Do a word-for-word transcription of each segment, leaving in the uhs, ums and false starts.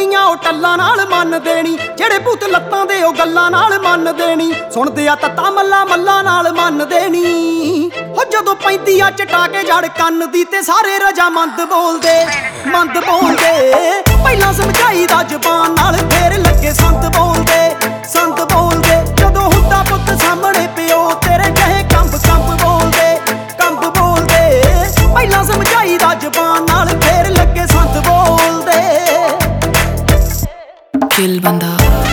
ਦੁਨੀਆ ਉਹ ਟੱਲਾਂ ਨਾਲ ਮੰਨ ਦੇਣੀ, ਜਿਹੜੇ ਭੂਤ ਲੱਤਾਂ ਦੇ ਉਹ ਗੱਲਾਂ ਨਾਲ ਮੰਨ ਦੇਣੀ, ਸੁਣਦੇ ਆ ਤੱਤਾ ਮੱਲਾ ਮੱਲਾ ਨਾਲ ਮੰਨ ਦੇਣੀ। ਹੋ ਜਦੋਂ ਪੈਂਦੀ ਆ ਚਟਾ ਕੇ ਜੜ ਕੰਨ ਦੀ ਤੇ ਸਾਰੇ ਰਜਾਮੰਦ ਬੋਲਦੇ ਮੰਦ ਬੋਲਦੇ। ਪਹਿਲਾਂ ਸਮਝਾਈਦਾ ਜ਼ੁਬਾਨ ਨਾਲ ਫੇਰ ਲੱਗੇ ਸੰਤ ਬੋਲਦੇ ਸੰਤ ਬੋਲਦੇ। ਜਦੋਂ ਹੁੰਦਾ ਪੁੱਤ ਸਾਹਮਣੇ ਪਿਓ ਤੇਰੇ ਕਹੇ ਕੰਬ ਕੰਬ ਬੋਲਦੇ ਕੰਬ ਬੋਲਦੇ। ਪਹਿਲਾਂ ਸਮਝਾਈਦਾ ਜ਼ੁਬਾਨ ਨਾਲ ਫੇਰ ਲੱਗੇ ਸੰਤ ਬੋਲਦੇ। ਕਿਲ ਬੰਦਾ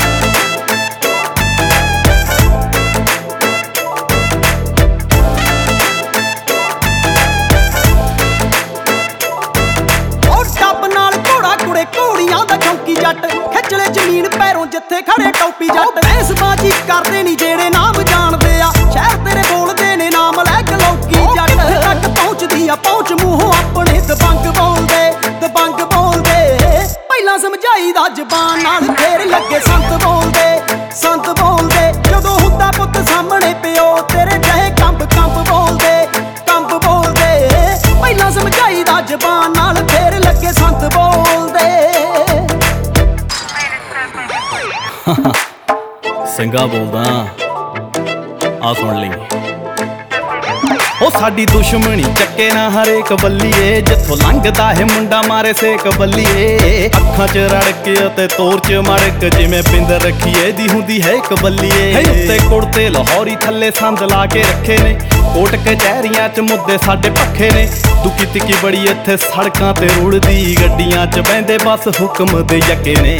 ਘੋੜੀਆਂ ਦਾ ਚੌਂਕੀ ਜੱਟ ਖਿੱਚਲੇ ਜ਼ਮੀਨ ਪੈਰੋਂ ਜਿੱਥੇ ਖੜੇ ਟੋਪੀ ਜੱਟ। ਬੈਸਬਾਜੀ ਕਰਦੇ ਨੀ ਜਿਹੜੇ ਨਾਮ ਜਾਣਦੇ ਆ, ਸ਼ਹਿਰ ਤੇਰੇ ਬੋਲਦੇ ਨੇ ਨਾਮ ਲੈ ਕੇ ਲੋਕੀ ਜੱਟ। ਤੱਕ ਪਹੁੰਚਦੀ ਆ ਪਹੁੰਚ ਮੂੰਹੋਂ ਆਪਣੇ ਦਬੰਗ ਬੋਲਦੇ ਦਬੰਗ ਬੋਲਦੇ। ਪਹਿਲਾਂ ਸਮਝਾਈਦਾ ਜ਼ਬਾਨ ਨਾਲ ਫੇਰ ਲੱਗੇ ਸੰਤ ਬੋਲਦੇ ਸੰਤ ਬੋਲਦੇ। ਜਦੋਂ ਹੁੰਦਾ ਪੁੱਤ ਸਾਹਮਣੇ ਪਿਓ ਤੇਰੇ ਕਹੇ ਕੰਬ ਕੰਬ ਬੋਲਦੇ ਕੰਬ ਬੋਲਦੇ। ਪਹਿਲਾਂ ਸਮਝਾਈਦਾ ਜ਼ਬਾਨ ਨਾਲ ਫੇਰ ਲੱਗੇ ਸੰਤ ਬੋਲਦੇ। ਸਿੰਘਾ ਬੋਲਦਾ ਆ ਸੁਣ ਲਈ। ਉਹ ਸਾਡੀ ਦੁਸ਼ਮਣੀ ਚੱਕੇ ਨਾ ਹਰੇਕ ਬੱਲੀਏ, ਜਿੱਥੋਂ ਲੰਘਦਾ ਹੈ ਮੁੰਡਾ ਮਾਰੇ ਸੇਕ ਬੱਲੀਏ। ਅੱਖਾਂ 'ਚ ਰੜਕ ਅਤੇ ਤੋਰ 'ਚ ਮੜਕ ਜਿਵੇਂ ਪਿੰਦ ਰੱਖੀਏ ਦੀ ਹੁੰਦੀ ਹੈ ਇੱਕ ਬੱਲੀਏ। ਉੱਤੇ ਕੁੜਤੇ ਲਾਹੌਰੀ ਥੱਲੇ ਸੰਦ ਲਾ ਕੇ ਰੱਖੇ ਨੇ, ਕੋਟ ਕਚਹਿਰੀਆਂ 'ਚ ਮੁੱਦੇ ਸਾਡੇ ਪੱਖੇ ਨੇ। ਦੁੱਕੀ ਤਿੱਕੀ ਬੜੀ ਇੱਥੇ ਸੜਕਾਂ ਤੇ ਰੁੜਦੀ, ਗੱਡੀਆਂ 'ਚ ਬਹਿੰਦੇ ਬਸ ਹੁਕਮ ਦੇ ਯੱਕੇ ਨੇ।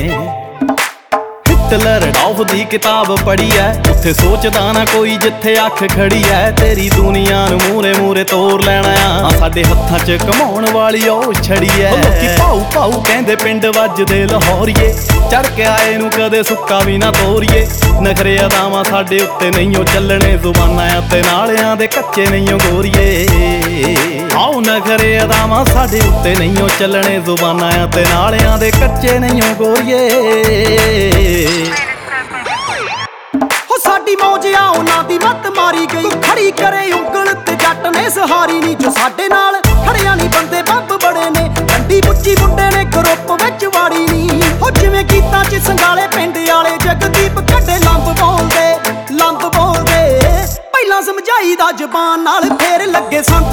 ਹਿਟਲਰ ਡੌਫ ਦੀ ਕਿਤਾਬ ਪੜ੍ਹੀ ਐ, ਉੱਥੇ ਸੋਚਦਾ ਨਾ ਕੋਈ ਜਿੱਥੇ ਅੱਖ ਖੜੀ ਐ। ਤੇਰੀ ਦੁਨੀਆ ਨੂੰ ਮੂਰੇ ਮੂਰੇ ਤੋਰ ਲੈਣਾ ਆ, ਸਾਡੇ ਹੱਥਾਂ 'ਚ ਕਮਾਉਣ ਵਾਲੀ ਉਹ ਛੜੀ ਐ। ਲੋਕੀ ਭਾਊ ਭਾਊ ਕਹਿੰਦੇ ਪਿੰਡ ਵੱਜਦੇ ਲਾਹੌਰੀਏ, ਚੜ ਕੇ ਆਏ ਨੂੰ ਕਦੇ ਸੁੱਕਾ ਵੀ ਨਾ ਤੋਰੀਏ। ਨਖਰੇ ਅਦਾਵਾਂ ਸਾਡੇ ਉੱਤੇ ਨਹੀਂ ਓ ਚੱਲਣੇ, ਜ਼ੁਬਾਨਾਂ ਅਤੇ ਨਾਲਿਆਂ ਦੇ ਕੱਚੇ ਨਹੀਂ ਓ ਗੋਰੀਏ। ਆਓ ਨਖਰੇ ਅਦਾਵਾਂ ਸਾਡੇ ਉੱਤੇ ਨਹੀਂ ਓ ਚੱਲਣੇ, ਜ਼ੁਬਾਨਾਂ ਅਤੇ ਨਾਲਿਆਂ ਦੇ ਕੱਚੇ ਨਹੀਂ ਓ ਗੋਰੀਏ। ਹੋ ਸਾਡੀ ਮੌਜ ਆ ਉਹਨਾਂ ਦੀ ਮੱਤ ਮਾਰੀ ਗਈ, ਖੜੀ ਕਰੇ ਉਂਗਲ ਤੇ ਜੱਟ ਨੇ ਸਹਾਰੀ ਨੀ। ਜੋ ਸਾਡੇ ਨਾਲ ਖੜਿਆ ਨੀ ਬੰਦੇ ਬੰਬ ਬੜੇ ਨੇ, ਡੰਡੀ ਬੁੱਚੀ ਮੁੰਡੇ ਨੇ ਗਰੁੱਪ ਵਿੱਚ ਵਾੜੀ ਨੀ। ਹੋ ਜਿਵੇਂ ਗੀਤਾਂ 'ਚ ਸੰਗਾਲੇ ਪਿੰਡ ਵਾਲੇ ਜਗਦੀਪ ਕੱਢੇ ਲੰਬ ਬੋਲਦੇ ਲੰਬ ਬੋਲਦੇ। ਪਹਿਲਾਂ ਸਮਝਾਈਦਾ ਜ਼ਬਾਨ ਨਾਲ ਫੇਰ ਲੱਗੇ ਸੰਤ